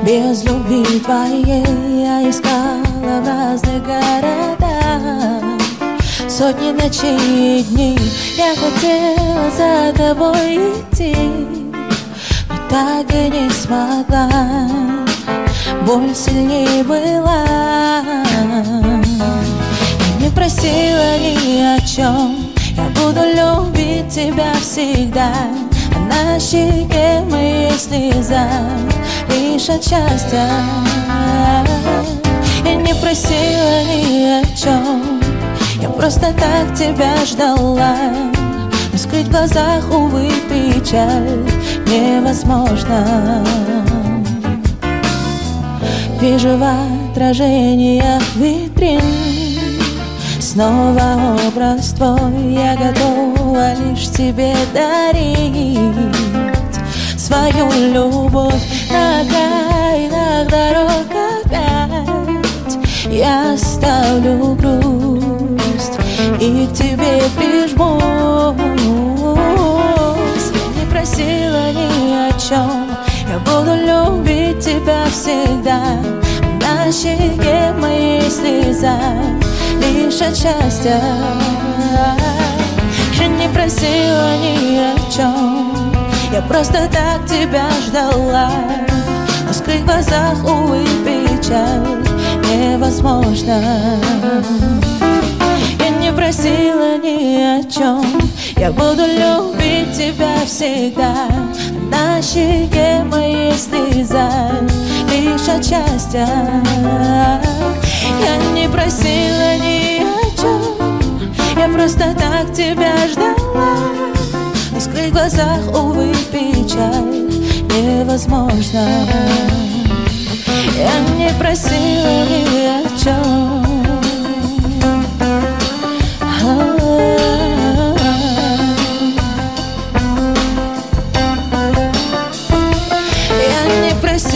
Без любви твоей я искала в разных городах. Сотни ночей и дней я хотела за тобой идти, но так и не смогла, боль сильнее была. Я не просила ни о чем, я буду любить тебя всегда. А на щеке моей слеза лишь от счастья. Я не просила ни о чем, я просто так тебя ждала. Но скрыть в глазах, увы, печаль невозможно. Вижу в отражениях витрин снова образ твой. Я готова лишь тебе дарить свою любовь. На окраинах дорог опять я оставлю грусть и к тебе прижмусь. Я не просила ни о чем, я буду любить тебя всегда. На щеке моей слеза лишь от счастья. Я не просила ни о чем, я просто так тебя ждала. Но скрыть в глазах, увы, печаль невозможно. Я не просила ни о чем, я буду любить тебя всегда. На щеке моей слеза лишь от счастья. Я не просила ни о чем, я просто так тебя ждала. Но скрыть в глазах, увы, печаль невозможно. Я не просила ни о чем. Я не просила